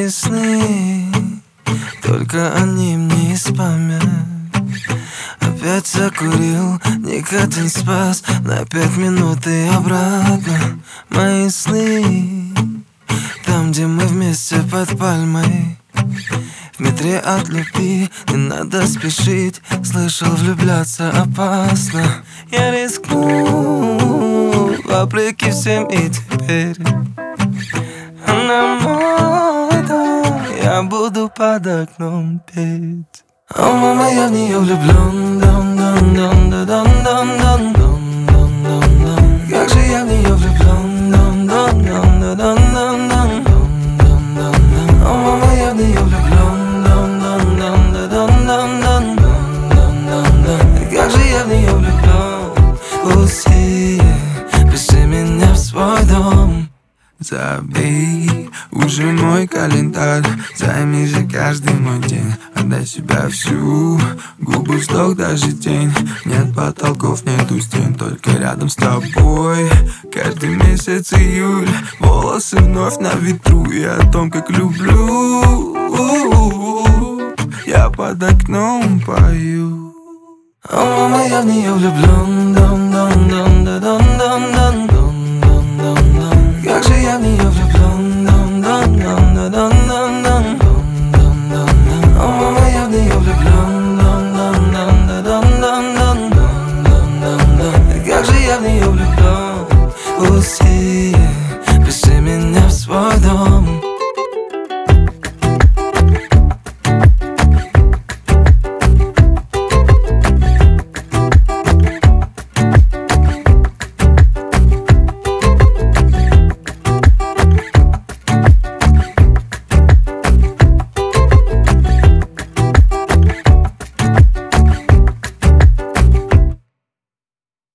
Мои сны, только они мне испамят. Опять закурил, никотин спас на 5 минут и обратно. Мои сны, там, где мы вместе под пальмой. В метре от любви не надо спешить. Слышал, влюбляться опасно. Я рискну, вопреки всем, и теперь на мой дом я буду под окном петь. О, мама, я в нее влюблен. Как же я в нее влюблен. О, мама, я в нее влюблен. Как же я в нее влюблен. Лусия, пиши меня в свой дом. Забей уже мой календарь, займи же каждый мой день. Отдай себя всю, губы, вздох, даже тень. Нет потолков, нету стен, только рядом с тобой. Каждый месяц июль, волосы вновь на ветру. И о том, как люблю, я под окном пою. О, мама, я в нее влюблен.